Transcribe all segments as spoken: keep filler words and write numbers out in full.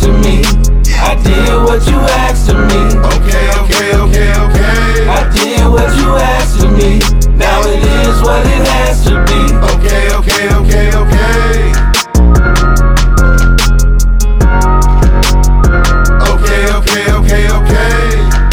of me. I did what you asked of me. Okay, okay, okay, okay. I did what you asked of me. Now it is what it has to be. Okay, okay, okay, okay. Okay, okay, okay, okay.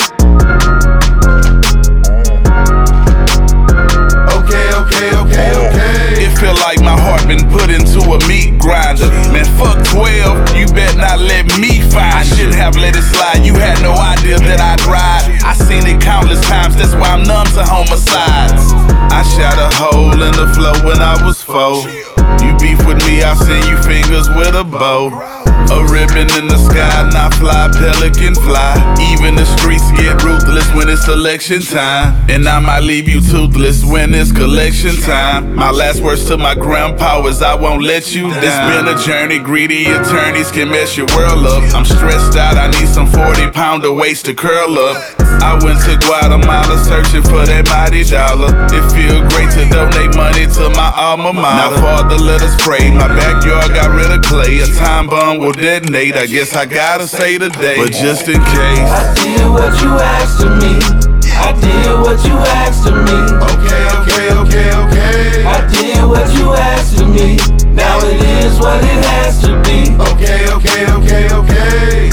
Okay, okay, okay, okay. It feel like my heart been put into a meat grinder. Man, fuck twelve, you bet not let me find. I shouldn't have let it slide, you had no idea that I'd ride. I seen it countless times, that's why I'm numb to homicides. I shot a hole in the floor when I was four. You beef with me, I'll send you fingers with a bow. A ribbon in the sky, not fly, pelican fly. Even the streets get ruthless when it's election time. And I might leave you toothless when it's collection time. My last words to my grandpa was I won't let you down. It's been a journey, greedy attorneys can mess your world up. I'm stressed out, I need some forty pounder waist to curl up. I went to Guatemala searching for that mighty dollar. It feel great to donate money to my alma mater. Now Father, let us pray. My backyard got rid of clay. A time bomb will detonate. I guess I gotta say today, but just in case. I did what you asked of me. I did what you asked of me. Okay, okay, okay, okay. I did what you asked of me. Now it is what it has to be. Okay, okay, okay, okay.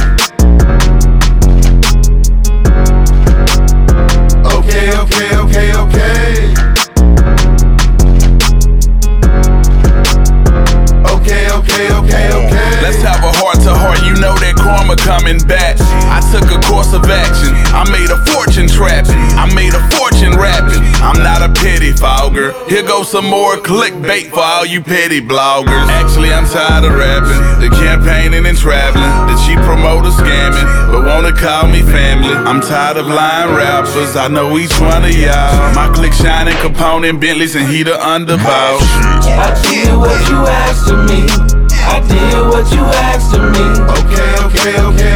Okay, okay, okay, okay. Okay, okay, okay, okay. Let's have a heart to heart, you know that karma coming back. I took a course of action, I made a fortune trapping, I made a fortune rapping. I'm not a petty fogger, here goes some more clickbait for all you petty bloggers. Actually I'm tired of rapping, the campaigning and traveling, the cheap promoter scamming, but wanna call me family. I'm tired of lying rappers, I know each one of y'all. My clique shining, Capone, Bentleys, and he the underboss. I did what you asked of me. I did what you asked of me. Okay, okay, okay,